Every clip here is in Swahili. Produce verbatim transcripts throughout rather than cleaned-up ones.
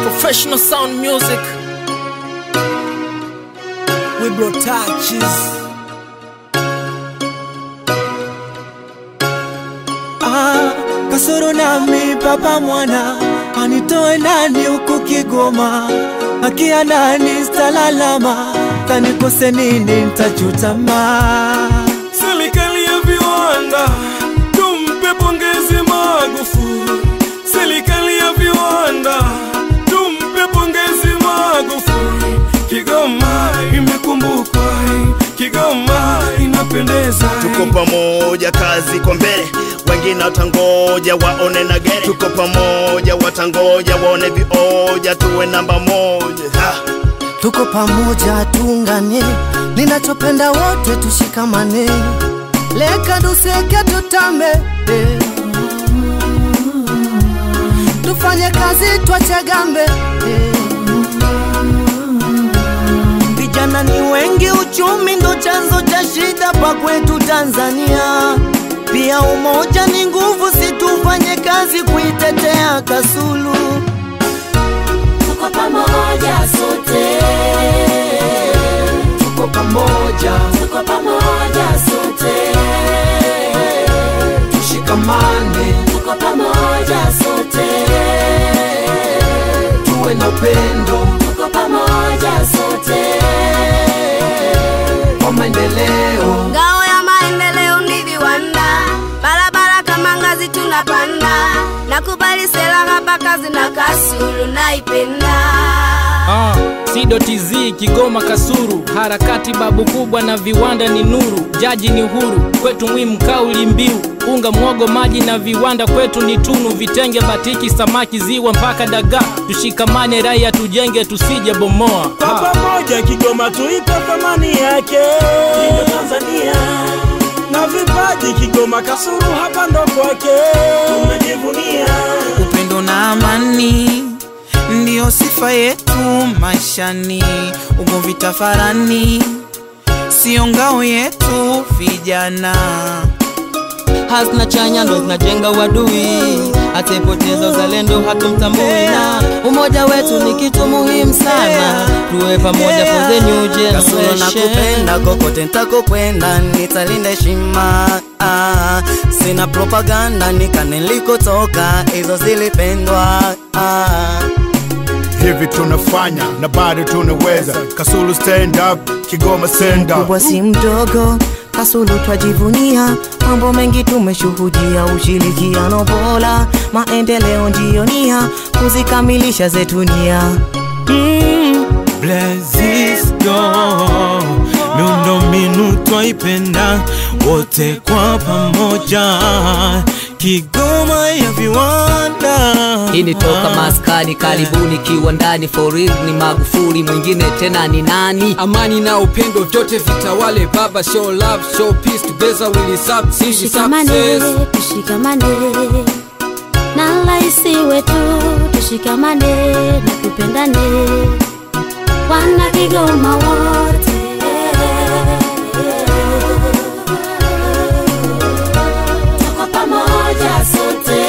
Professional sound music. We brought touches. Ah, Kasoro nami papa mwana anitoe nani huku Kigoma, akia nani stalalama, tanikose nini nitajutama. Serikali ya viwanda tumpe pongezi Magufuli. Serikali ya viwanda tumpe pongezi Magufuli. Kigoma imekumbukwa, Kigoma inapendeza. Tuko pamoja, kazi kwa mbele, wengine watangoja waone na gere. Tuko pamoja, watangoja waone vioja, tuwe namba moja. Ha. Tuko pamoja, tuungane, ninachopenda wote tushikamane. Leka duseke tutame, eh. Tufanye kazi tuachagambe, eh. Vijana ni wengi, uchumi ndo chanzo cha shida pa kwetu Tanzania. Pia umoja ni nguvu, situfanye kazi kuitetea Kasulu. Tuko pamoja sote, Tuko pamoja, tuko pamoja sote, tushikamane, tuko pamoja sote, tuwe na upendo tuko pamoja sote, kwa maendeleo. Ngao ya maendeleo ni viwanda, barabara kama ngazi tunapanda. Nakubali sera hapa kazi na Kasulu naipenda. Ah, C.T.Z Kigoma Kasulu, harakati babu kubwa na viwanda ni nuru. Jaji ni uhuru, kwetu muhimu kauli mbiu. Unga mwogo maji na viwanda kwetu ni tunu. Vitenge batiki samaki ziwa mpaka dagaa. Tushikamane raia tujenge tusije bomoa. Kwa pamoja Kigoma tuipe thamani yake. Kigoma Tanzania na vipaji, Kigoma Kasulu hapa ndo kwake. Tumejivunia upendo na amani, ndio sifa yetu maishani. Ugomvi tafarani sio ngao yetu vijana. Hazina chanya ndo zinajenga wadui, atepoteza uzalendo hatumtambui. Na umoja wetu ni kitu muhimu sana, tuwe pamoja for the new generation. Kasulu nakupenda, kokote nitako kwenda, nitalinda heshima. Ah, sina propaganda, nikane nilikotoka, hizo zilipendwa. Ah. Hivi tunafanya na bado tunaweza. Kasulu stand up, Kigoma stand up. Kubwa si mdogo, Kasulu twajivunia, mambo mengi tumeshuhudia. Ushirikiano bora, maendeleo ndio nia, kuzikamilisha zetu nia. mm, Blazes go, miundo mbinu twaipenda wote kwa pamoja. Kigoma ya viwanda. Hii ni toka maskani, karibuni kiwandani. For real ni Magufuli, mwingine tena ni nani? Amani na upendo vyote vitawale baba. Show love, show peace, together we will succeed. Tushikamane, tushikamane na laisi wetu, tushikamane na tupendane, wana Kigoma wote. tuko pamoja sote,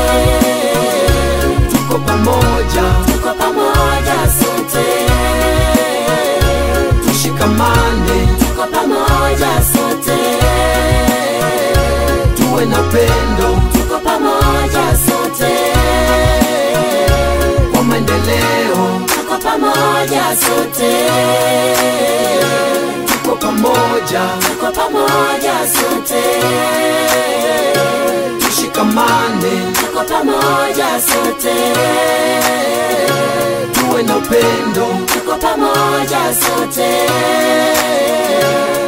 Tuko pamoja, tuko pamoja sote, tushikamane, tuko pamoja sote, tuwe na pendo, tuko pamoja sote, kwa maendeleo. tuko pamoja sote, Tuko pamoja, tuko pamoja sote, tushikamane, tuko pamoja sote, tuwe na upendo, tuko pamoja sote.